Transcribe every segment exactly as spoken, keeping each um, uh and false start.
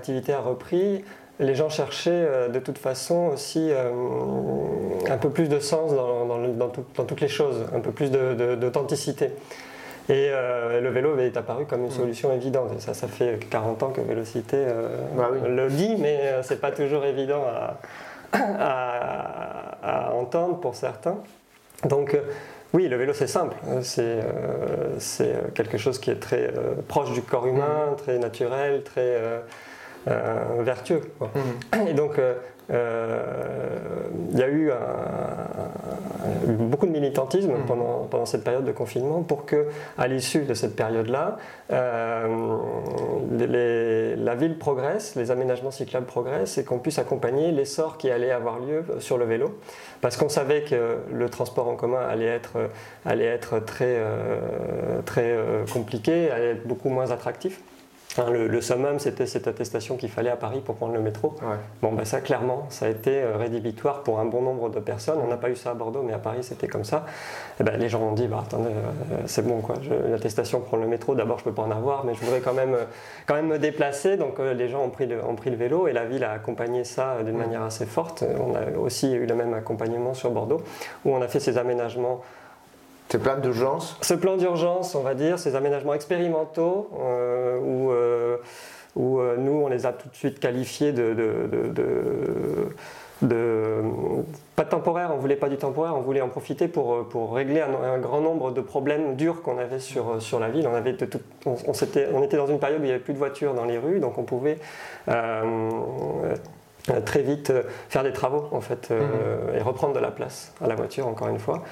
l'activité a repris, les gens cherchaient euh, de toute façon aussi euh, un peu plus de sens dans, dans, dans, tout, dans toutes les choses, un peu plus de, de, d'authenticité. Et euh, le vélo est apparu comme une solution évidente. Et ça, ça fait quarante ans que Vélocité euh, bah oui. le dit, mais euh, c'est pas toujours évident à, à, à entendre pour certains. Donc euh, oui, le vélo c'est simple, c'est, euh, c'est quelque chose qui est très euh, proche du corps humain, très naturel, très euh, euh, vertueux, quoi. Mmh. Et donc euh, Euh, il y a eu un, un, beaucoup de militantisme mmh. pendant, pendant cette période de confinement pour que, à l'issue de cette période-là, euh, les, la ville progresse, les aménagements cyclables progressent et qu'on puisse accompagner l'essor qui allait avoir lieu sur le vélo. Parce qu'on savait que le transport en commun allait être, allait être très, euh, très euh, compliqué, allait être beaucoup moins attractif. Enfin, le, le summum, c'était cette attestation qu'il fallait à Paris pour prendre le métro. Ouais. Bon, ben ça, clairement, ça a été rédhibitoire pour un bon nombre de personnes. On n'a pas eu ça à Bordeaux, mais à Paris, c'était comme ça. Et ben, les gens ont dit, bah, attendez, euh, c'est bon, quoi. Je, l'attestation pour prendre le métro, d'abord, je ne peux pas en avoir, mais je voudrais quand même, quand même me déplacer. Donc, euh, les gens ont pris, le, ont pris le vélo et la ville a accompagné ça d'une manière assez forte. On a aussi eu le même accompagnement sur Bordeaux, où on a fait ces aménagements. Ce plan d'urgence Ce plan d'urgence, on va dire, ces aménagements expérimentaux euh, où, euh, où euh, nous, on les a tout de suite qualifiés de, de, de, de, de pas de temporaire, on ne voulait pas du temporaire, on voulait en profiter pour, pour régler un, un grand nombre de problèmes durs qu'on avait sur, sur la ville. On, avait de tout, on, on, on était dans une période où il n'y avait plus de voitures dans les rues, donc on pouvait euh, très vite faire des travaux en fait, euh, mmh. et reprendre de la place à la voiture, encore une fois.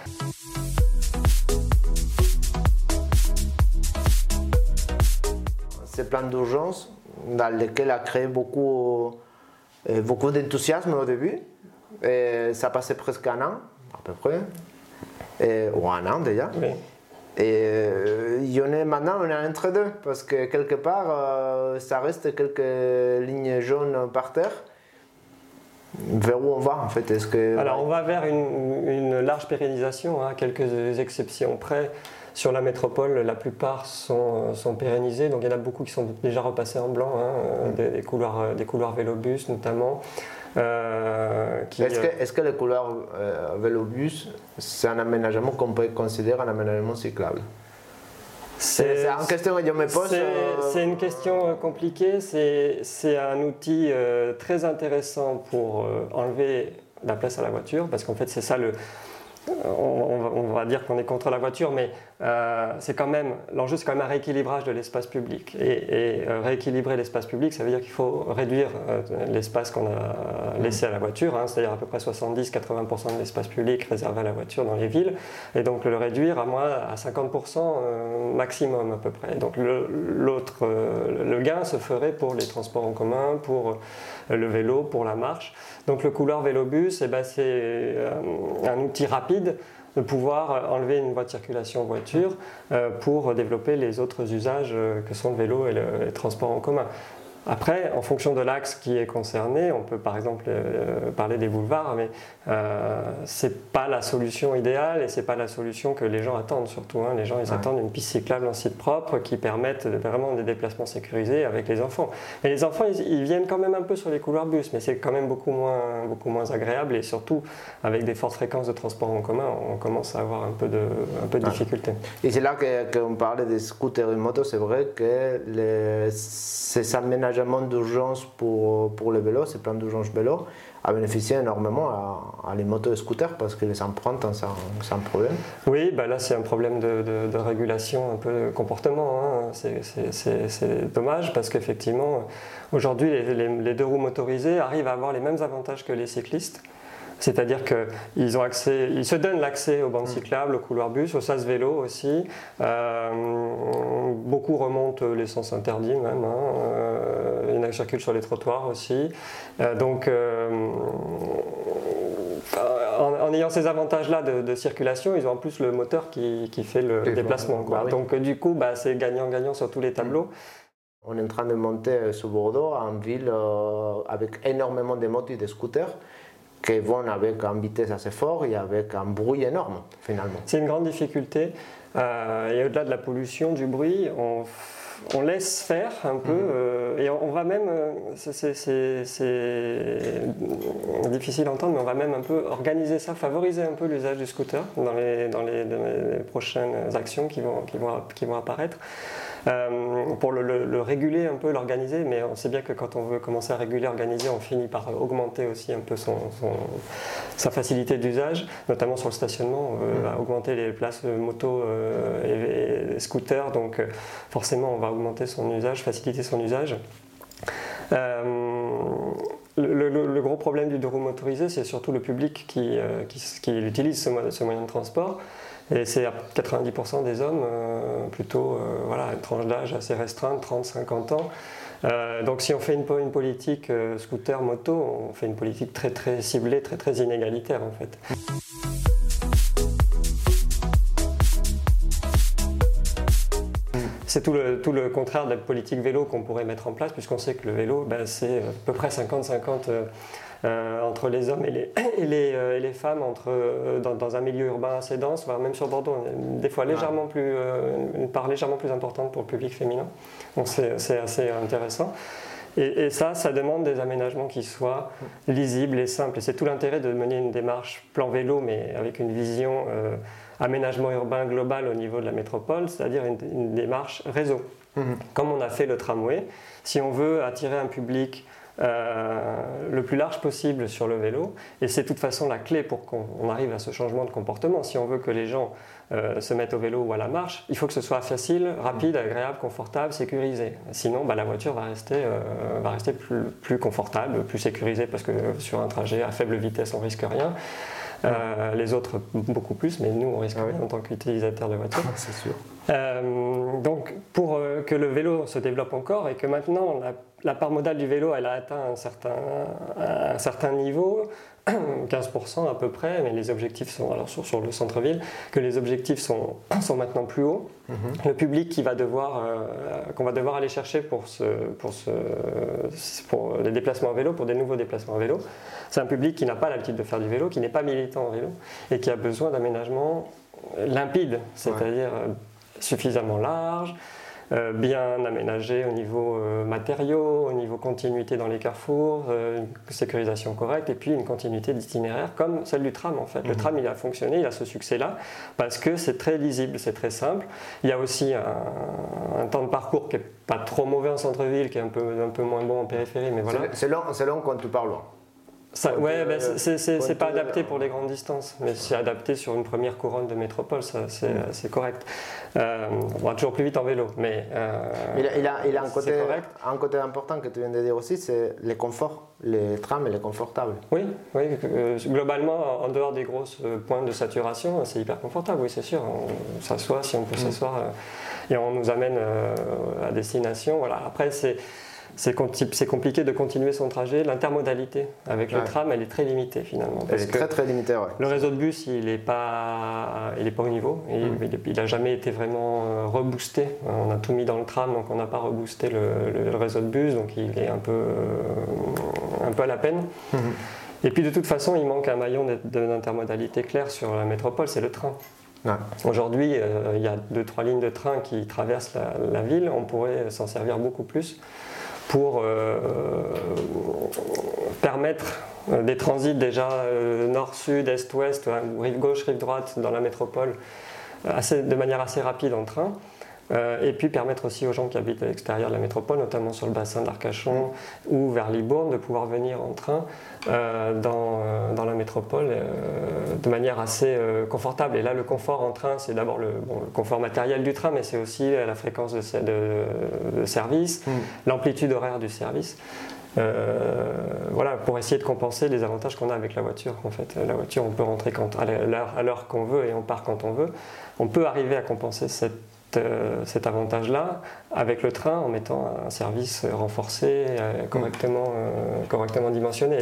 Ces plans d'urgence dans lesquels a créé beaucoup, euh, beaucoup d'enthousiasme au début. Et ça passait presque un an, à peu près, et, ou un an déjà. Oui. Et euh, il y en a maintenant, on est entre deux, parce que quelque part, euh, ça reste quelques lignes jaunes par terre. Vers où on va en fait? Est-ce que... Alors on va vers une, une large pérennisation, à hein, quelques exceptions près. Sur la métropole, la plupart sont, sont pérennisés, donc il y en a beaucoup qui sont déjà repassés en blanc, hein, des, des, couloirs, des couloirs vélobus notamment. Euh, qui, est-ce, que, est-ce que les couloirs euh, vélobus, c'est un aménagement qu'on peut considérer un aménagement cyclable? C'est, c'est une question que je me pose. C'est, euh... c'est une question compliquée, c'est, c'est un outil euh, très intéressant pour euh, enlever la place à la voiture, parce qu'en fait c'est ça le... On, on va dire qu'on est contre la voiture, mais euh, c'est quand même, l'enjeu c'est quand même un rééquilibrage de l'espace public. Et, et euh, rééquilibrer l'espace public, ça veut dire qu'il faut réduire euh, l'espace qu'on a laissé à la voiture, hein, c'est-à-dire à peu près soixante-dix à quatre-vingts pour cent de l'espace public réservé à la voiture dans les villes, et donc le réduire à moins à cinquante pour cent euh, maximum à peu près. Donc le, l'autre, euh, le gain se ferait pour les transports en commun, pour euh, le vélo, pour la marche. Donc le couloir vélobus, eh ben, c'est euh, un outil rapide de pouvoir enlever une voie de circulation voiture euh, pour développer les autres usages euh, que sont le vélo et le, les transports en commun. Après, en fonction de l'axe qui est concerné, on peut par exemple euh, parler des boulevards, mais euh, c'est pas la solution idéale et c'est pas la solution que les gens attendent surtout. Hein. Les gens ils ouais. attendent une piste cyclable en site propre qui permette vraiment des déplacements sécurisés avec les enfants. Et les enfants ils, ils viennent quand même un peu sur les couloirs bus, mais c'est quand même beaucoup moins, beaucoup moins agréable et surtout avec des fortes fréquences de transport en commun, on commence à avoir un peu de, un peu de ouais. difficulté. Et c'est là que, qu'on parlait des scooters et motos, c'est vrai que les, ces aménagements d'urgence pour, pour les vélos, ces plans d'urgence vélo, a bénéficié énormément à, à les motos et scooters parce que les empreintes, c'est un, c'est un problème. Oui, bah là c'est un problème de, de, de régulation, un peu de comportement. Hein. C'est, c'est, c'est, c'est dommage parce qu'effectivement, aujourd'hui, les, les, les deux roues motorisées arrivent à avoir les mêmes avantages que les cyclistes. C'est-à-dire qu'ils ont accès, ils se donnent l'accès aux bandes cyclables, aux couloirs bus, au sas vélo aussi. Euh, beaucoup remontent les sens interdits même. Hein. Euh, il y en a qui circulent sur les trottoirs aussi. Euh, donc, euh, en, en ayant ces avantages-là de, de circulation, ils ont en plus le moteur qui, qui fait le Et déplacement. Quoi. Bah oui. Donc, du coup, bah, c'est gagnant-gagnant sur tous les tableaux. On est en train de monter sur Bordeaux, en ville euh, avec énormément de motos et de scooters, qui vont avec une vitesse assez forte et avec un bruit énorme finalement. C'est une grande difficulté euh, et au-delà de la pollution, du bruit, on on laisse faire un peu, mmh. euh, et on, on va même, c'est difficile à entendre, mais on va même un peu organiser ça, favoriser un peu l'usage du scooter dans les, dans les, dans les prochaines actions qui vont, qui vont, qui vont apparaître. Euh, pour le, le, le réguler un peu, l'organiser, mais on sait bien que quand on veut commencer à réguler, organiser, on finit par augmenter aussi un peu son, son, sa facilité d'usage, notamment sur le stationnement. On veut mmh. augmenter les places moto euh, et, et scooters, donc euh, forcément on va augmenter son usage, faciliter son usage. Euh, le, le, le gros problème du deux roues motorisé, c'est surtout le public qui, euh, qui, qui utilise ce, ce moyen de transport. Et c'est à quatre-vingt-dix pour cent des hommes, euh, plutôt euh, voilà, une tranche d'âge assez restreinte, trente à cinquante ans. Euh, donc si on fait une, une politique euh, scooter, moto, on fait une politique très très ciblée, très très inégalitaire en fait. C'est tout le, tout le contraire de la politique vélo qu'on pourrait mettre en place, puisqu'on sait que le vélo, ben, c'est à peu près cinquante cinquante euh, euh, entre les hommes et les, et les, euh, et les femmes, entre, euh, dans, dans un milieu urbain assez dense, voire même sur Bordeaux, des fois légèrement plus, euh, une part légèrement plus importante pour le public féminin. Donc c'est assez intéressant. Et, et ça, ça demande des aménagements qui soient lisibles et simples. Et c'est tout l'intérêt de mener une démarche plan vélo, mais avec une vision euh, aménagement urbain global au niveau de la métropole, c'est-à-dire une, une démarche réseau. Mmh. Comme on a fait le tramway, si on veut attirer un public euh, le plus large possible sur le vélo, et c'est de toute façon la clé pour qu'on arrive à ce changement de comportement. Si on veut que les gens euh, se mettent au vélo ou à la marche, il faut que ce soit facile, rapide, agréable, confortable, sécurisé. Sinon, bah, la voiture va rester, euh, va rester plus, plus confortable, plus sécurisée, parce que sur un trajet à faible vitesse, on risque rien. Euh, les autres beaucoup plus, mais nous on risque rien en tant qu'utilisateurs de voiture. C'est sûr. Euh, donc pour euh, que le vélo se développe encore et que maintenant la, la part modale du vélo elle a atteint un certain, un certain niveau, quinze pour cent à peu près, mais les objectifs sont alors sur, sur le centre-ville, que les objectifs sont, sont maintenant plus hauts. Mm-hmm. Le public qui va devoir, euh, qu'on va devoir aller chercher pour, ce, pour, ce, pour les déplacements à vélo, pour des nouveaux déplacements à vélo, c'est un public qui n'a pas l'habitude de faire du vélo, qui n'est pas militant en vélo et qui a besoin d'aménagements limpides, c'est-à-dire ouais. suffisamment large, euh, bien aménagé au niveau euh, matériaux, au niveau continuité dans les carrefours, euh, une sécurisation correcte et puis une continuité d'itinéraire comme celle du tram en fait. Mmh. Le tram il a fonctionné, il a ce succès-là parce que c'est très lisible, c'est très simple. Il y a aussi un, un temps de parcours qui n'est pas trop mauvais en centre-ville, qui est un peu, un peu moins bon en périphérie, mais voilà. C'est long, c'est long quand tu parles. Ça, ouais, ben c'est pas adapté pour les grandes distances, mais c'est adapté sur une première couronne de métropole, c'est mmh. correct. Euh, on va toujours plus vite en vélo, mais euh, il, a, il, a, il a un côté, un côté important que tu viens de dire aussi, c'est le confort. Les trams, elle est confortable. Oui, oui euh, globalement, en dehors des grosses points de saturation, c'est hyper confortable, oui, c'est sûr. On s'assoit si on peut mmh. s'asseoir euh, et on nous amène euh, à destination. Voilà. Après, c'est. C'est compliqué de continuer son trajet. L'intermodalité avec le ouais. tram, elle est très limitée finalement. Elle est très très limitée, ouais. Le réseau de bus, il n'est pas, il est pas au niveau. Il n'a mmh. jamais été vraiment reboosté. On a tout mis dans le tram, donc on n'a pas reboosté le, le, le réseau de bus, donc il est un peu, un peu à la peine. Mmh. Et puis de toute façon, il manque un maillon d'intermodalité clair sur la métropole, c'est le train. Ouais. Aujourd'hui, euh, il y a deux, trois lignes de train qui traversent la, la ville. On pourrait s'en servir beaucoup plus pour euh, permettre des transits déjà euh, nord-sud, est-ouest, ou rive gauche, rive droite dans la métropole assez, de manière assez rapide en train. Euh, et puis permettre aussi aux gens qui habitent à l'extérieur de la métropole, notamment sur le bassin d'Arcachon mmh. ou vers Libourne, de pouvoir venir en train euh, dans, euh, dans la métropole euh, de manière assez euh, confortable. Et là, le confort en train, c'est d'abord le, bon, le confort matériel du train, mais c'est aussi la fréquence de, de, de service, mmh. l'amplitude horaire du service. Euh, voilà, pour essayer de compenser les avantages qu'on a avec la voiture. En fait, la voiture, on peut rentrer quand, à l'heure qu'on veut et on part quand on veut. On peut arriver à compenser cette cet avantage-là avec le train en mettant un service renforcé, correctement, euh, correctement dimensionné.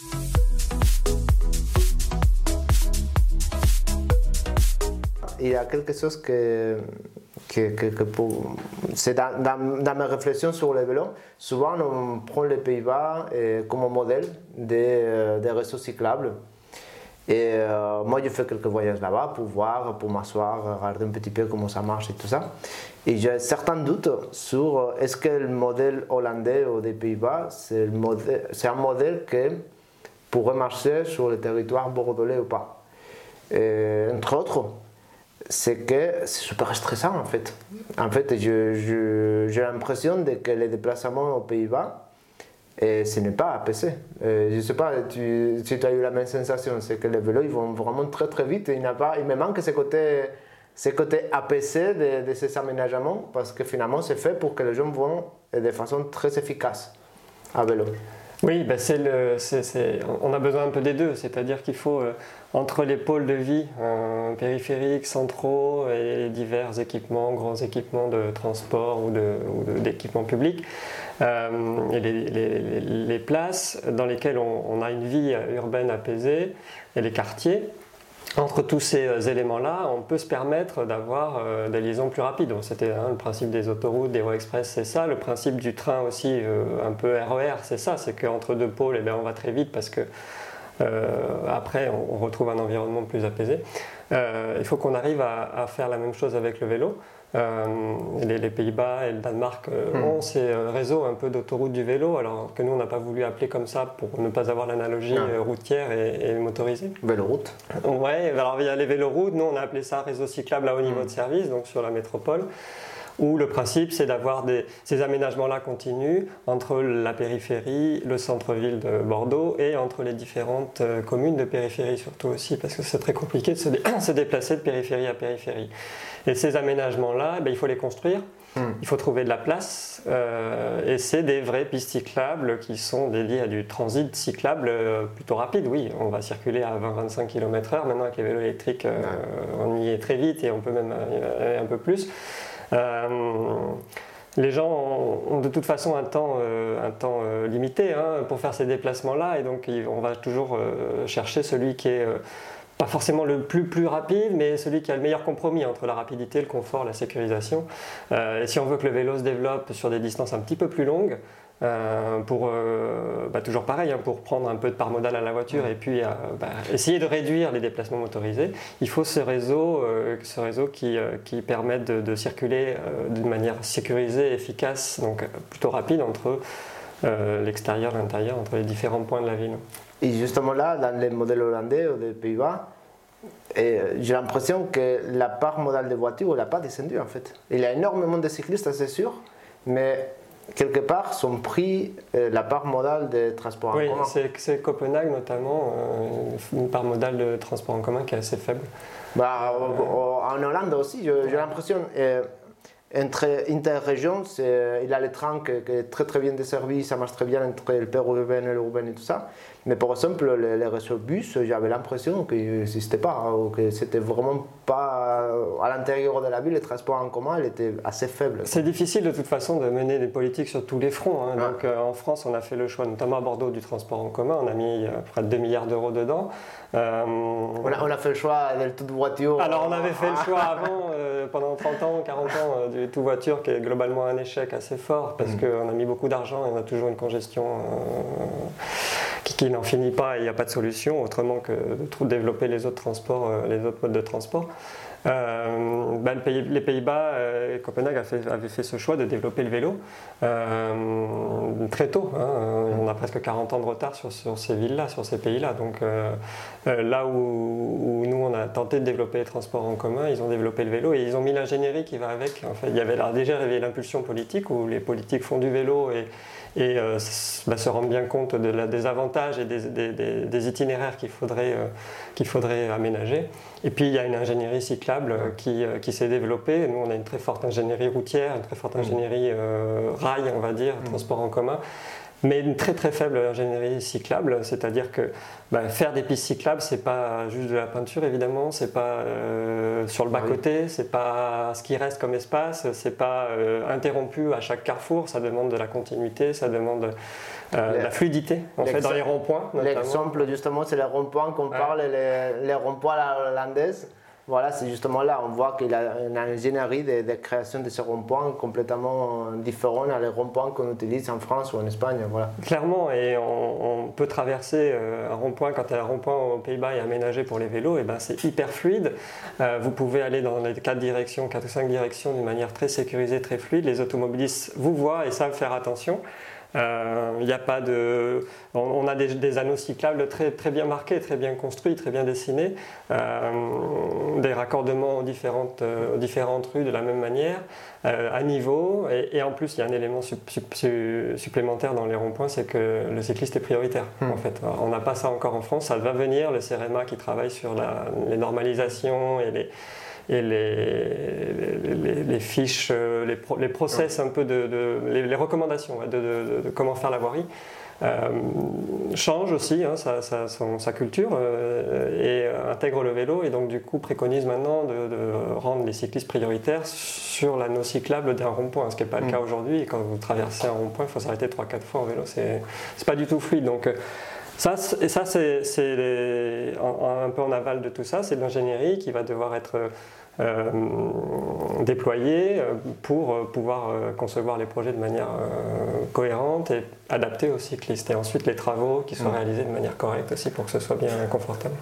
Il y a quelque chose que, que, que, que pour... c'est dans, dans, dans mes réflexions sur le vélo, souvent on prend les Pays-Bas comme modèle des, des réseaux cyclables. Et euh, moi, je fais quelques voyages là-bas pour voir, pour m'asseoir, regarder un petit peu comment ça marche et tout ça. Et j'ai certains doutes sur est-ce que le modèle hollandais ou des Pays-Bas, c'est un modèle qui pourrait marcher sur le territoire bordelais ou pas. Et, entre autres, c'est que c'est super stressant en fait. En fait, j'ai l'impression que les déplacements aux Pays-Bas, et ce n'est pas apaisé. Euh, je ne sais pas tu, si tu as eu la même sensation, c'est que les vélos ils vont vraiment très très vite et il, n'a pas, il me manque ce côté, ce côté apaisé de, de ces aménagements parce que finalement c'est fait pour que les gens vont de façon très efficace à vélo. Oui, ben c'est le, c'est, c'est, on a besoin un peu des deux, c'est-à-dire qu'il faut, euh, entre les pôles de vie, euh, périphériques, centraux et les divers équipements, grands équipements de transport ou, de, ou de, d'équipements publics, euh, et les, les, les places dans lesquelles on, on a une vie urbaine apaisée et les quartiers, entre tous ces éléments-là, on peut se permettre d'avoir euh, des liaisons plus rapides. Donc, c'était hein, le principe des autoroutes, des voies express, c'est ça. Le principe du train aussi, euh, un peu R E R, c'est ça. C'est qu'entre deux pôles, eh bien, on va très vite parce que euh, après, on, on retrouve un environnement plus apaisé. Euh, il faut qu'on arrive à, à faire la même chose avec le vélo. Euh, les, les Pays-Bas et le Danemark euh, mmh. ont ces euh, réseaux un peu d'autoroutes du vélo, alors que nous on n'a pas voulu appeler comme ça pour ne pas avoir l'analogie euh, routière et, et motorisée. Véloroute. Ouais, alors il y a les véloroutes, nous on a appelé ça réseau cyclable à haut niveau mmh. de service, donc sur la métropole, où le principe c'est d'avoir des, ces aménagements-là continus entre la périphérie, le centre-ville de Bordeaux et entre les différentes euh, communes de périphérie surtout aussi, parce que c'est très compliqué de se, dé se déplacer de périphérie à périphérie. Et ces aménagements-là, ben, il faut les construire, mmh. il faut trouver de la place, euh, et c'est des vraies pistes cyclables qui sont dédiées à du transit cyclable euh, plutôt rapide. Oui, on va circuler à vingt à vingt-cinq kilomètres heure, maintenant avec les vélos électriques, euh, mmh. on y est très vite et on peut même aller un peu plus. Euh, les gens ont, ont de toute façon un temps, euh, un temps euh, limité hein, pour faire ces déplacements-là, et donc on va toujours euh, chercher celui qui est... Euh, pas forcément le plus, plus rapide, mais celui qui a le meilleur compromis entre la rapidité, le confort, la sécurisation. Euh, et si on veut que le vélo se développe sur des distances un petit peu plus longues, euh, pour euh, bah, toujours pareil, hein, pour prendre un peu de part modale à la voiture et puis euh, bah, essayer de réduire les déplacements motorisés, il faut ce réseau, euh, ce réseau qui, euh, qui permette de, de circuler euh, d'une manière sécurisée, efficace, donc plutôt rapide entre euh, l'extérieur et l'intérieur, entre les différents points de la ville. Et justement là, dans les modèles hollandais ou des Pays-Bas, j'ai l'impression que la part modale des voitures n'a pas descendu en fait. Il y a énormément de cyclistes, c'est sûr, mais quelque part sont pris euh, la part modale des transports oui, en commun. Oui, c'est Copenhague notamment, euh, une part modale de transport en commun qui est assez faible. Bah, euh, en Hollande aussi, j'ai l'impression... Euh, Entre interrégions, il a le train qui est très très bien desservi, ça marche très bien entre le périurbain et l'urbain et tout ça. Mais par exemple, les, les réseaux bus, j'avais l'impression qu'ils n'existaient pas, ou que c'était vraiment pas à l'intérieur de la ville, les transports en commun, il était assez faible. C'est difficile de toute façon de mener des politiques sur tous les fronts. Hein. Ouais. Donc euh, en France, on a fait le choix, notamment à Bordeaux, du transport en commun. On a mis euh, près de deux milliards d'euros dedans. Euh, on, a, on a fait le choix de toute voiture. Alors on avait fait le choix avant, euh, pendant trente ans, quarante ans, euh, du tout voiture, qui est globalement un échec assez fort, parce mmh. qu'on a mis beaucoup d'argent et on a toujours une congestion euh, qui, qui n'en finit pas et il n'y a pas de solution autrement que de développer les autres transports, euh, les autres modes de transport. Euh, bah, le pays, les Pays-Bas, euh, Copenhague a fait, avait fait ce choix de développer le vélo euh, très tôt. Hein. On a presque quarante ans de retard sur, sur ces villes-là, sur ces pays-là. Donc euh, euh, là où, où nous on a tenté de développer les transports en commun, ils ont développé le vélo et ils ont mis l'ingénierie qui va avec. En fait, il y avait là, déjà l'impulsion politique où les politiques font du vélo et et euh, bah, se rendre bien compte de la, des avantages et des, des, des, des itinéraires qu'il faudrait, euh, qu'il faudrait aménager. Et puis il y a une ingénierie cyclable euh, qui, euh, qui s'est développée. Nous on a une très forte ingénierie routière, une très forte ingénierie euh, rail, on va dire, mmh. transport en commun, mais une très très faible ingénierie cyclable, c'est-à-dire que bah, faire des pistes cyclables, c'est pas juste de la peinture évidemment, c'est pas euh, sur le bas-côté, c'est pas ce qui reste comme espace, c'est pas euh, interrompu à chaque carrefour, ça demande de la continuité, ça demande euh, de la fluidité en fait dans les ronds-points. L'exemple justement c'est les ronds-points qu'on ouais. parle, les, les ronds-points à la hollandaise. Voilà, c'est justement là, on voit qu'il a une ingénierie de, de création de ces ronds-points complètement différents à les ronds-points qu'on utilise en France ou en Espagne. Voilà. Clairement, et on, on peut traverser un rond-point, quand un rond-point aux Pays-Bas est aménagé pour les vélos, et ben c'est hyper fluide. Euh, vous pouvez aller dans les quatre directions, quatre ou cinq directions d'une manière très sécurisée, très fluide. Les automobilistes vous voient et savent faire attention. Il euh, n'y a pas de, on, on a des, des anneaux cyclables très, très bien marqués, très bien construits, très bien dessinés, euh, des raccordements aux différentes, euh, aux différentes rues de la même manière, euh, à niveau, et, et en plus il y a un élément sup, sup, sup, supplémentaire dans les ronds-points, c'est que le cycliste est prioritaire. Mmh. En fait, on n'a pas ça encore en France, ça va venir, le CEREMA qui travaille sur la, les normalisations et les et les, les, les fiches, les, pro, les process un peu de, de les, les recommandations de, de, de, de comment faire la voirie euh, change aussi hein, sa, sa, son, sa culture euh, et intègre le vélo et donc du coup préconise maintenant de, de rendre les cyclistes prioritaires sur l'anneau cyclable d'un rond-point, ce qui n'est pas le cas aujourd'hui. Et quand vous traversez un rond-point, il faut s'arrêter trois quatre fois en vélo, c'est c'est pas du tout fluide. Donc Ça, et ça, c'est, c'est les, un, un peu en aval de tout ça, c'est de l'ingénierie qui va devoir être euh, déployée pour pouvoir concevoir les projets de manière euh, cohérente et adaptée aux cyclistes. Et ensuite, les travaux qui soient mmh. réalisés de manière correcte aussi pour que ce soit bien confortable.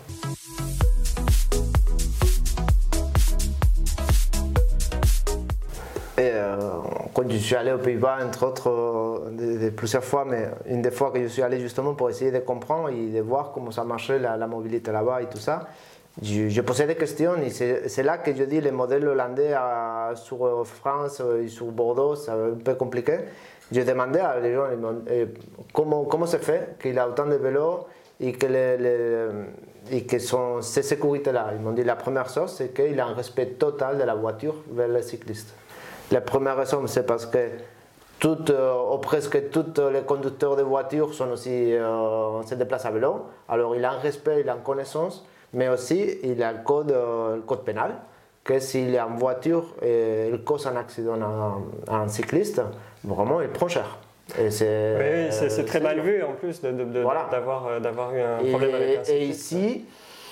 Et euh, quand je suis allé aux Pays-Bas, entre autres, euh, de, de plusieurs fois, mais une des fois que je suis allé justement pour essayer de comprendre et de voir comment ça marchait la, la mobilité là-bas et tout ça, je, je posais des questions et c'est, c'est là que je dis le modèle hollandais à, sur France et sur Bordeaux, c'est un peu compliqué. Je demandais à les gens comment, comment se fait qu'il a autant de vélos et que, les, les, et que son, ces sécurités-là. Ils m'ont dit la première chose, c'est qu'il a un respect total de la voiture vers les cyclistes. La première raison, c'est parce que tout, euh, ou presque tous les conducteurs de voitures sont aussi, euh, se déplacent à vélo. Alors il a un respect, il a une connaissance, mais aussi il a le code, euh, le code pénal, que s'il est en voiture et il cause un accident à, à un cycliste, vraiment il prend cher. Et c'est, oui, c'est, c'est très c'est mal vu en plus de, de, de, voilà. d'avoir, d'avoir eu un et, problème avec un cycliste. Et ici,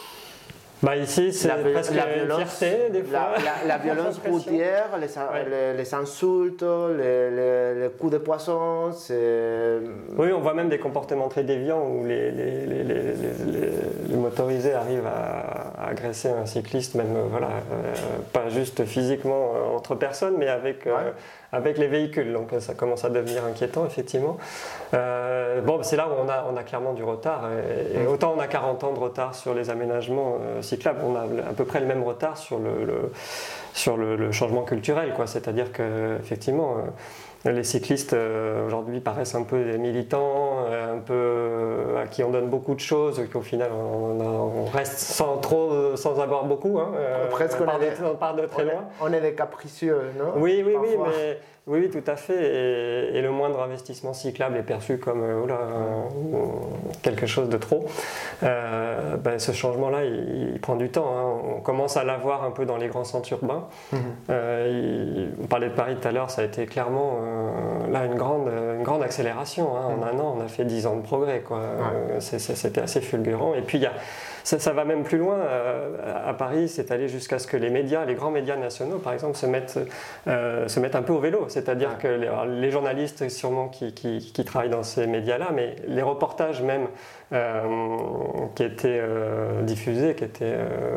Bah ici, c'est la, presque la une violence, fierté, des fois. La, la, la violence routière, les, ouais. les, les insultes, les, les, les coups de poisson, c'est... Oui, on voit même des comportements très déviants où les, les, les, les, les, les motorisés arrivent à, à agresser un cycliste, même, voilà, euh, pas juste physiquement euh, entre personnes, mais avec... Euh, ouais. avec les véhicules, donc ça commence à devenir inquiétant effectivement. Euh, bon, c'est là où on a, on a clairement du retard, et, et autant on a quarante ans de retard sur les aménagements euh, cyclables, on a à peu près le même retard sur le, le, sur le, le changement culturel, quoi. C'est-à-dire qu'effectivement, euh, les cyclistes euh, aujourd'hui paraissent un peu des militants, euh, un peu euh, à qui on donne beaucoup de choses, qu'au final on, a, on reste sans trop, sans avoir beaucoup, hein, euh, presque on, part on, est, de, on part de très on loin. Est, on est des capricieux, non? Oui, oui, oui, mais oui, oui, tout à fait. Et, et le moindre investissement cyclable est perçu comme euh, oula, euh, quelque chose de trop. Euh, ben, ce changement-là, il, il prend du temps, hein. On commence à l'avoir un peu dans les grands centres urbains. Mmh. Euh, il, on parlait de Paris tout à l'heure, ça a été clairement euh, là une grande, une grande accélération, hein. En mmh. un an, on a fait dix ans de progrès, quoi. Ouais. Euh, c'est, c'est, c'était assez fulgurant. Et puis il y a Ça, ça va même plus loin. À Paris, c'est allé jusqu'à ce que les médias, les grands médias nationaux, par exemple, se mettent, euh, se mettent un peu au vélo. C'est-à-dire ouais. que les, les journalistes, sûrement, qui, qui, qui travaillent dans ces médias-là, mais les reportages même euh, qui étaient euh, diffusés, qui étaient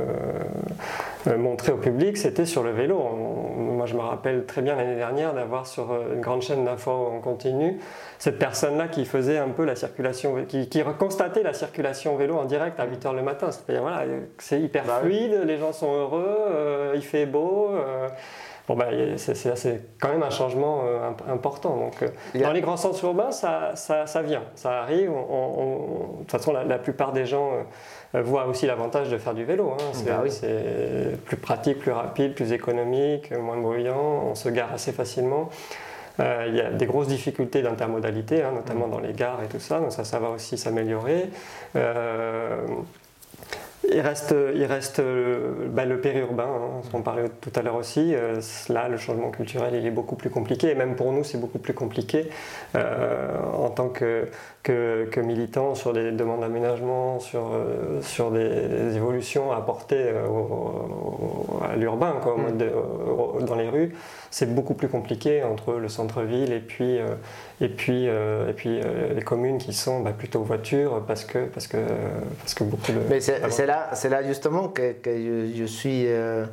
euh, montrés au public, c'était sur le vélo. On, moi, je me rappelle très bien l'année dernière d'avoir sur une grande chaîne d'infos en continu cette personne-là qui faisait un peu la circulation, qui, qui constatait la circulation vélo en direct à huit heures le matin. C'est-à-dire, voilà, c'est hyper bah, fluide, oui. les gens sont heureux, euh, il fait beau. Euh, bon, bah, c'est, c'est, c'est quand même un changement euh, important. Donc, euh, yeah. Dans les grands centres urbains, ça, ça, ça vient, ça arrive. On, on, on, de toute façon, la, la plupart des gens euh, voient aussi l'avantage de faire du vélo. Hein. C'est, bah, oui. c'est plus pratique, plus rapide, plus économique, moins bruyant, on se gare assez facilement. Euh, il y a des grosses difficultés d'intermodalité, hein, notamment dans les gares et tout ça, donc ça, ça va aussi s'améliorer. Euh, il reste, il reste euh, bah, le périurbain, hein, on parlait tout à l'heure aussi. Euh, là, le changement culturel, il est beaucoup plus compliqué, et même pour nous, c'est beaucoup plus compliqué euh, en tant que, que, que militants sur des demandes d'aménagement, sur, euh, sur des, des évolutions à apporter euh, au, au, à l'urbain, quoi, mmh. de, au, dans les rues. C'est beaucoup plus compliqué entre le centre-ville et puis, euh, et puis, euh, et puis euh, les communes qui sont bah, plutôt voitures parce que, parce que, parce que beaucoup de... Mais c'est là, là justement que, que je, je suis... Euh,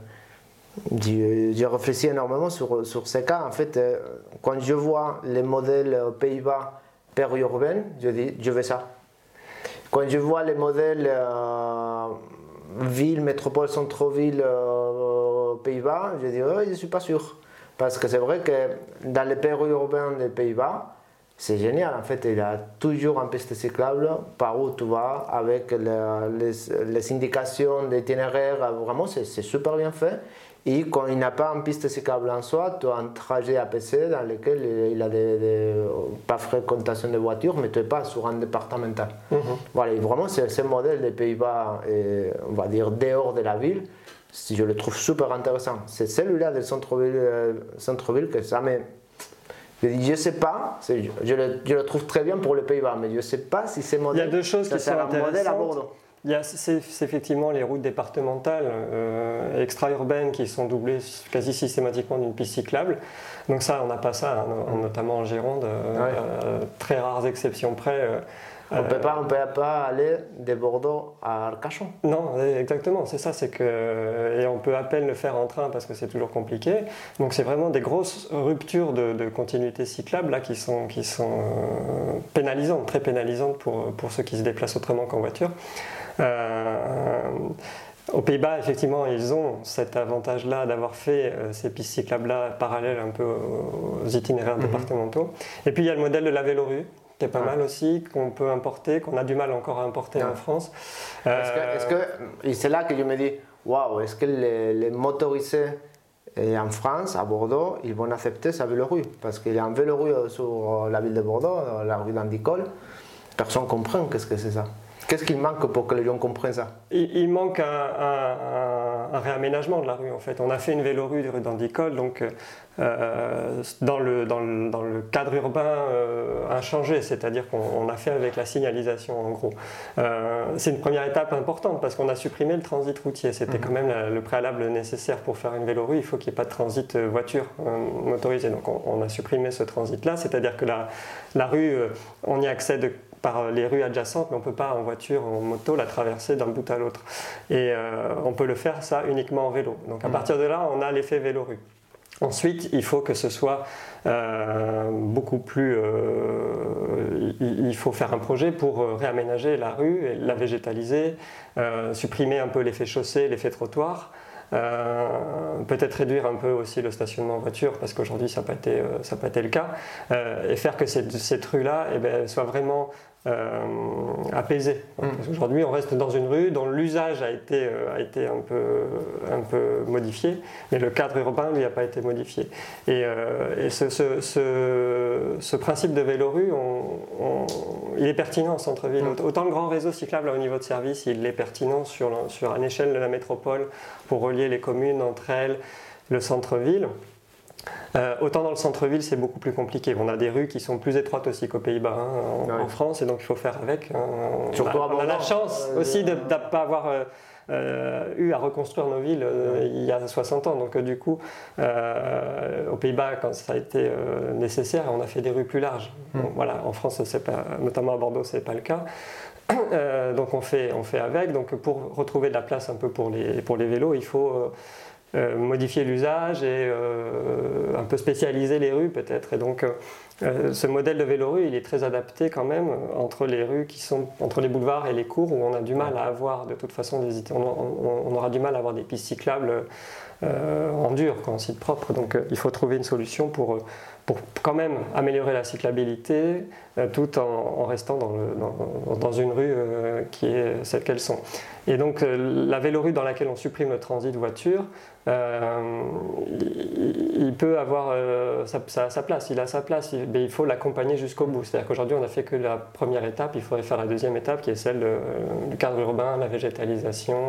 je, je réfléchis énormément sur, sur ces cas. En fait, euh, quand je vois les modèles aux Pays-Bas périurbains, je dis, je veux ça. Quand je vois les modèles euh, ville, métropole, centre-ville euh, aux Pays-Bas, je dis, oh, je ne suis pas sûr. Parce que c'est vrai que dans les périurbains des Pays-Bas, c'est génial. En fait, il y a toujours un piste cyclable par où tu vas avec les, les, les indications d'itinéraire. Vraiment, c'est super bien fait. Et quand il n'y a pas une piste cyclable en soi, tu as un trajet A P C dans lequel il y a des, des, pas fréquentation de voitures, mais tu n'es pas sur un départemental. Mm-hmm. Voilà, et vraiment, c'est ce modèle des Pays-Bas, on va dire, dehors de la ville. Je le trouve super intéressant. C'est celui-là du centre-ville euh, centre-ville que ça me... Je ne sais pas, je, je, le, je le trouve très bien pour les Pays-Bas, mais je ne sais pas si c'est modèle. Il y a deux choses qui sont intéressantes. C'est effectivement les routes départementales euh, extra-urbaines qui sont doublées quasi systématiquement d'une piste cyclable. Donc ça, on n'a pas ça, hein, notamment en Gironde, euh, ouais. euh, très rares exceptions près. Euh, On ne peut pas, on peut pas aller de Bordeaux à Arcachon. Non, exactement, c'est ça, c'est que, et on peut à peine le faire en train parce que c'est toujours compliqué. Donc c'est vraiment des grosses ruptures de, de continuité cyclable là, qui sont, qui sont euh, pénalisantes, très pénalisantes pour, pour ceux qui se déplacent autrement qu'en voiture. Euh, Aux Pays-Bas, effectivement, ils ont cet avantage-là d'avoir fait euh, ces pistes cyclables-là parallèles un peu aux, aux itinéraires mmh. départementaux. Et puis il y a le modèle de la vélorue, qui est pas ah. mal aussi, qu'on peut importer, qu'on a du mal encore à importer ah. en France. Euh, est-ce que, est-ce que, et c'est là que je me dis, waouh, est-ce que les, les motorisés en France, à Bordeaux, ils vont accepter sa vélorue? Parce qu'il y a un vélorue sur la ville de Bordeaux, la rue d'Andicole, personne ne comprend qu'est-ce que c'est ça. Qu'est-ce qu'il manque pour que les gens comprennent ça? Il, il manque un, un, un réaménagement de la rue en fait. On a fait une vélorue de rue d'Andicole, donc euh, dans, le, dans, le, dans le cadre urbain euh, inchangé, c'est-à-dire qu'on a fait avec la signalisation en gros. Euh, c'est une première étape importante parce qu'on a supprimé le transit routier. C'était mmh. quand même la, le préalable nécessaire pour faire une vélorue. Il faut qu'il n'y ait pas de transit voiture euh, motorisé. Donc on, on a supprimé ce transit-là, c'est-à-dire que la, la rue, euh, on y accède par les rues adjacentes, mais on ne peut pas en voiture, en moto, la traverser d'un bout à l'autre. Et euh, on peut le faire ça uniquement en vélo. Donc à mmh. partir de là, on a l'effet vélorue. Ensuite, il faut que ce soit euh, beaucoup plus... Euh, il, il faut faire un projet pour réaménager la rue, et la végétaliser, euh, supprimer un peu l'effet chaussée, l'effet trottoir. Euh, peut-être réduire un peu aussi le stationnement en voiture parce qu'aujourd'hui ça n'a pas été, euh, ça n'a pas été le cas euh, et faire que cette, cette rue-là eh ben, soit vraiment euh, apaisée. Mmh. Parce qu'aujourd'hui on reste dans une rue dont l'usage a été, euh, a été un, peu, un peu modifié, mais le cadre urbain lui n'a pas été modifié. Et, euh, et ce, ce, ce, ce principe de vélorue, on, on, il est pertinent en centre-ville. Mmh. Autant le grand réseau cyclable au niveau de service, il est pertinent sur, sur une échelle de la métropole pour relier les communes entre elles, le centre-ville. Euh, autant dans le centre-ville, c'est beaucoup plus compliqué. On a des rues qui sont plus étroites aussi qu'aux Pays-Bas, hein, en, ouais. en France, et donc il faut faire avec. Hein. Surtout on, a, on a la chance euh, aussi de ne pas avoir euh, euh, eu à reconstruire nos villes euh, il y a soixante ans. Donc euh, du coup, euh, aux Pays-Bas, quand ça a été euh, nécessaire, on a fait des rues plus larges. Mm. Bon, voilà, en France, c'est pas, notamment à Bordeaux, ce n'est pas le cas. Euh, donc on fait, on fait avec. Donc pour retrouver de la place un peu pour les, pour les vélos, il faut euh, euh, modifier l'usage et euh, un peu spécialiser les rues peut-être. Et donc euh, ce modèle de vélorue, il est très adapté quand même entre les rues qui sont entre les boulevards et les cours où on a du mal à avoir de toute façon des, on, on, on aura du mal à avoir des pistes cyclables euh, en dur, en site propre. Donc euh, il faut trouver une solution pour pour quand même améliorer la cyclabilité euh, tout en, en restant dans, le, dans, dans une rue euh, qui est celle qu'elles sont. Et donc euh, la vélorue dans laquelle on supprime le transit voiture, euh, il, il peut avoir euh, sa, sa, sa place, il a sa place, il, mais il faut l'accompagner jusqu'au bout. C'est-à-dire qu'aujourd'hui, on n'a fait que la première étape, il faudrait faire la deuxième étape qui est celle de, du cadre urbain, la végétalisation.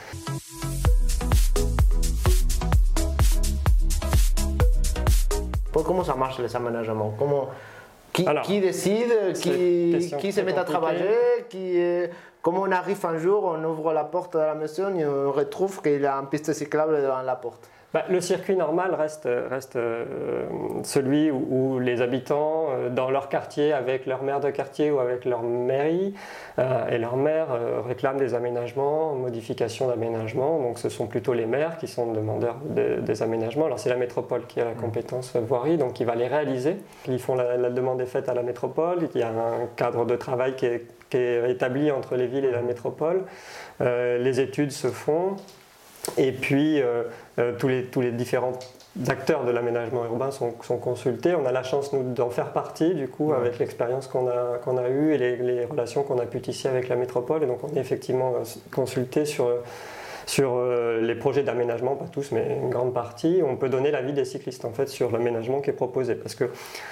Comment ça marche les aménagements? Comment, qui, Alors, qui décide? Qui, qui se met à travailler? Qui, comment on arrive un jour, on ouvre la porte de la maison et on retrouve qu'il y a une piste cyclable devant la porte? Bah, le circuit normal reste, reste euh, celui où, où les habitants, euh, dans leur quartier, avec leur maire de quartier ou avec leur mairie euh, et leur maire, euh, réclament des aménagements, modifications d'aménagements. Donc ce sont plutôt les maires qui sont demandeurs de, des aménagements. Alors c'est la métropole qui a la compétence voirie, donc qui va les réaliser. Ils font la, la demande est faite à la métropole, il y a un cadre de travail qui est, qui est établi entre les villes et la métropole. Euh, les études se font. Et puis, euh, euh, tous, les, tous les différents acteurs de l'aménagement urbain sont, sont consultés. On a la chance, nous, d'en faire partie, du coup, ouais. avec l'expérience qu'on a, qu'on a eue et les, les relations qu'on a pu tisser avec la métropole. Et donc, on est effectivement consulté sur, sur euh, les projets d'aménagement, pas tous, mais une grande partie. On peut donner l'avis des cyclistes, en fait, sur l'aménagement qui est proposé. Parce que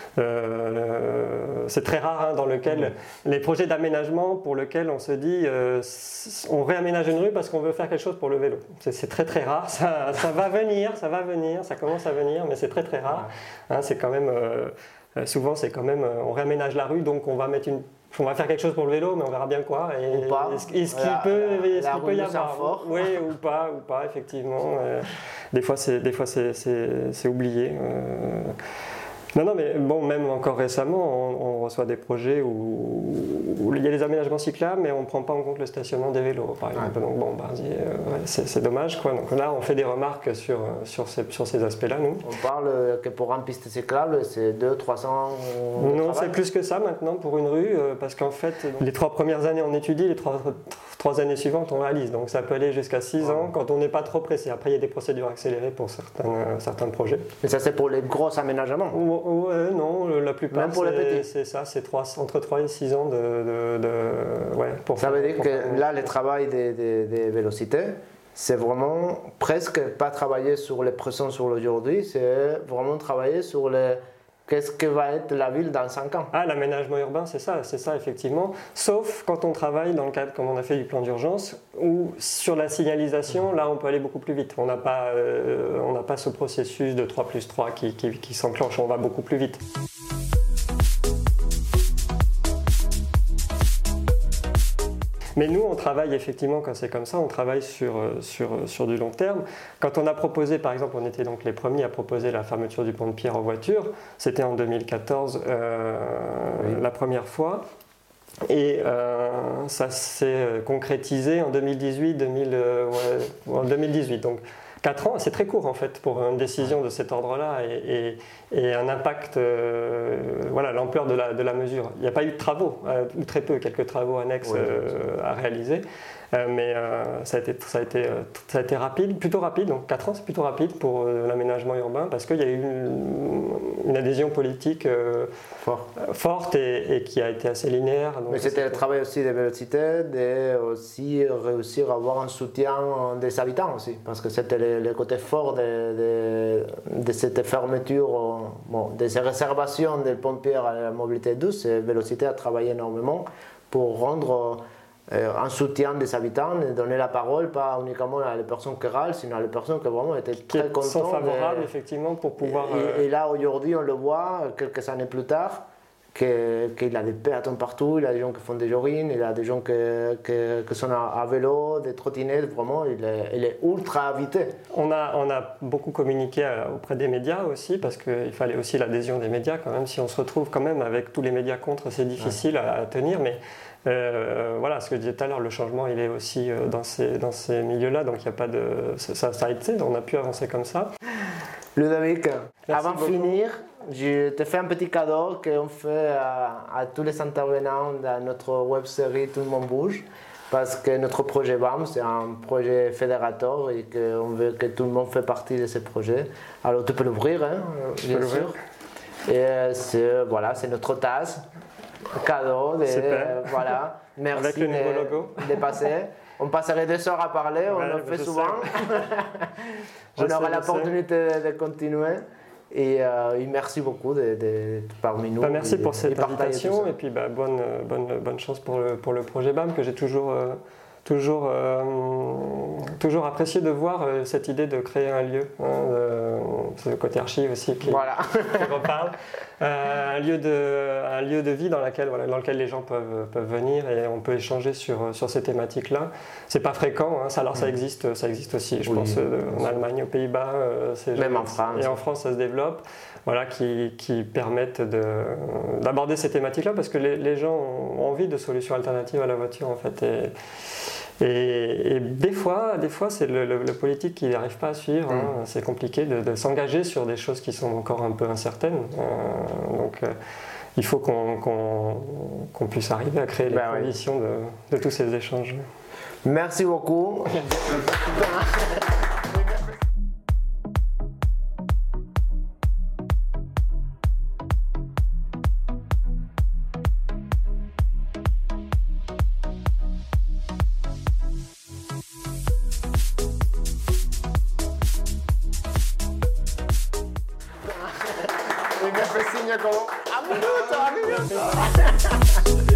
euh, c'est très rare hein, dans lequel mmh. les projets d'aménagement pour lesquels on se dit euh, on réaménage une rue parce qu'on veut faire quelque chose pour le vélo. C'est, c'est très très rare, ça, ça va venir, ça va venir, ça commence à venir, mais c'est très très rare. Hein, c'est quand même, euh, souvent c'est quand même, on réaménage la rue donc on va mettre une on va faire quelque chose pour le vélo, mais on verra bien quoi. Et, ou pas. Est-ce, est-ce qu'il la, peut, la, est-ce la qu'il peut y avoir fort. Oui, ou pas, ou pas, effectivement. Euh, des fois, c'est, des fois, c'est, c'est, c'est oublié. Euh, Non, non, mais bon, même encore récemment, on, on reçoit des projets où, où il y a des aménagements cyclables, mais on ne prend pas en compte le stationnement des vélos, par exemple. Ouais. Donc, bon, bah, euh, ouais, c'est, c'est dommage, quoi. Donc là, on fait des remarques sur, sur, ces, sur ces aspects-là, nous. On parle que pour une piste cyclable, c'est deux cents à trois cents Non, c'est plus que ça maintenant pour une rue, euh, parce qu'en fait, les trois premières années, on étudie, les trois, trois années suivantes, on réalise. Donc ça peut aller jusqu'à six ouais. ans quand on n'est pas trop pressé. Après, il y a des procédures accélérées pour certains, euh, certains projets. Mais ça, c'est pour les gros aménagements? Ouais, non, la plupart, même pour c'est, les petits. c'est ça, c'est trois, entre trois et six ans de... de, de ouais, pour ça faire, veut dire que faire... là, le travail des, des, des vélocités, c'est vraiment presque pas travailler sur les pressions sur l'aujourd'hui, c'est vraiment travailler sur les... Qu'est-ce que va être la ville dans cinq ans? Ah, l'aménagement urbain, c'est ça, c'est ça effectivement. Sauf quand on travaille dans le cadre, comme on a fait du plan d'urgence, où sur la signalisation, là, on peut aller beaucoup plus vite. On n'a pas, euh, on n'a pas ce processus de trois plus trois qui, qui, qui s'enclenche, on va beaucoup plus vite. Mais nous, on travaille effectivement, quand c'est comme ça, on travaille sur, sur, sur du long terme. Quand on a proposé, par exemple, on était donc les premiers à proposer la fermeture du pont de Pierre aux voitures, c'était en deux mille quatorze euh, oui. la première fois. Et euh, ça s'est concrétisé en deux mille dix-huit, deux mille, euh, ouais, en deux mille dix-huit. Donc quatre ans, c'est très court en fait pour une décision de cet ordre-là et, et, et un impact, euh, voilà, l'ampleur de la, de la mesure. Il n'y a pas eu de travaux, euh, ou très peu, quelques travaux annexes oui, euh, à réaliser, euh, mais euh, ça, a été, ça, a été, ça a été rapide, plutôt rapide, donc quatre ans c'est plutôt rapide pour euh, l'aménagement urbain parce qu'il y a eu une, une adhésion politique euh, Fort. forte et, et qui a été assez linéaire. Donc mais c'était le travail aussi des vélocités, de aussi réussir à avoir un soutien des habitants aussi, parce que c'était le, le côté fort de, de, de cette fermeture, bon, de ces réservations des pont de Pierre à la mobilité douce. Et Vélocité a travaillé énormément pour rendre euh, un soutien des habitants et donner la parole, pas uniquement à les personnes qui râlent, sinon à les personnes qui vraiment étaient très contentes. Qui sont favorables, et, effectivement, pour pouvoir... Et, et, et là, aujourd'hui, on le voit, quelques années plus tard, qu'il y a des péatons partout, il y a des gens qui font des jogging, il y a des gens qui, qui, qui sont à, à vélo, des trottinettes, vraiment, il est, il est ultra invité. On a, on a beaucoup communiqué auprès des médias aussi, parce qu'il fallait aussi l'adhésion des médias quand même. Si on se retrouve quand même avec tous les médias contre, c'est difficile ouais. à, à tenir, mais euh, voilà, ce que je disais tout à l'heure, le changement, il est aussi dans ces, dans ces milieux-là, donc il n'y a pas de... Ça, ça a été, on a pu avancer comme ça. Ludovic, avant de finir, je te fais un petit cadeau qu'on fait à, à tous les intervenants dans notre web série Tout le monde bouge, parce que notre projet B A M, c'est un projet fédérateur et qu'on veut que tout le monde fait partie de ce projet. Alors tu peux l'ouvrir, hein, bien sûr. Et c'est, voilà, c'est notre tasse, cadeau. De, euh, voilà. Merci avec le nouveau logo. De, de passer. On passerait des heures à parler, on ouais, le fait souvent. On aura l'opportunité de continuer. Et, euh, et merci beaucoup d'être parmi nous. Bah, merci et, pour cette et invitation et puis bah, bonne, bonne, bonne chance pour le, pour le projet B A M que j'ai toujours, euh, toujours, euh, toujours apprécié de voir euh, cette idée de créer un lieu. Hein, c'est le côté archive aussi qui, voilà. qui reparle. Euh, un, lieu de, un lieu de vie dans, laquelle, voilà, dans lequel les gens peuvent, peuvent venir et on peut échanger sur, sur ces thématiques-là. C'est pas fréquent, hein, ça, alors ça existe, ça existe aussi, je oui, pense, euh, en Allemagne, aux Pays-Bas. Euh, Même en France. Et en France, ça se développe. Voilà, qui, qui permettent d'aborder ces thématiques-là parce que les, les gens ont envie de solutions alternatives à la voiture en fait. Et, et, et des fois, des fois c'est le, le, le politique qui n'arrive pas à suivre. Mmh. Hein, c'est compliqué de, de s'engager sur des choses qui sont encore un peu incertaines. Euh, donc, euh, il faut qu'on qu'on, qu'on puisse arriver à créer les ben conditions oui. de, de tous ces échanges. Merci beaucoup. Mi ha segnato a minuto, a minuto.